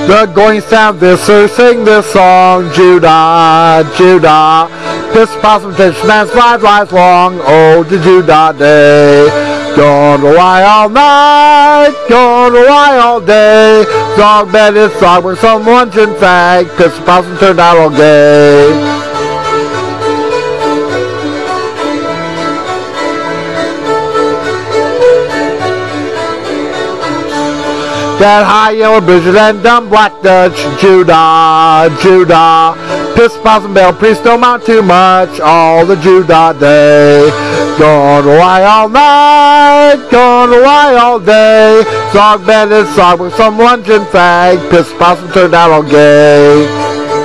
The going sound visser sing this song, Judah, Judah. Piss possum fish man's 5 lives long, oh the Judah day. Gonna lie all night, gonna lie all day. Dog bed is dog with some lunch and fag. Piss possum turned out all gay. That high yellow buzzard and dumb black Dutch, Judah, Judah. Piss possum bell priest don't mount too much, all the Judah day. Gonna lie all night, gonna lie all day. Dog bed is dog with some lunch and fag. Piss possum turned out all gay.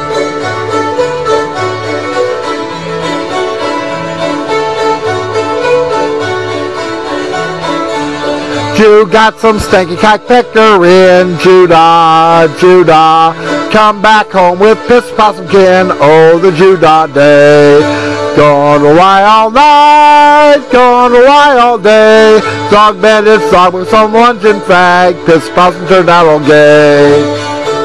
You got some stanky cock pecker in, Judah, Judah. Come back home with piss possum kin, oh the Judah day. Gonna lie all night, gonna lie all day. Dog bandit dog with some lunch and fag. Piss possum turned out all gay.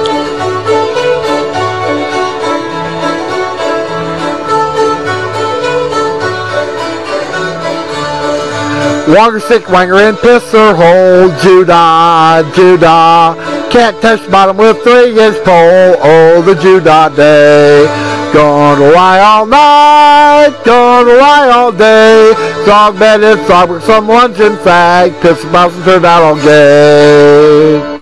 Wanger stick wanger in pisser hole, Judah, Judah. Can't touch the bottom with 3-inch pole, oh the Judah day. Gonna lie all night, gonna lie all day. Dog bed is dog with some lunch and fag. Piss possum turned out all gay.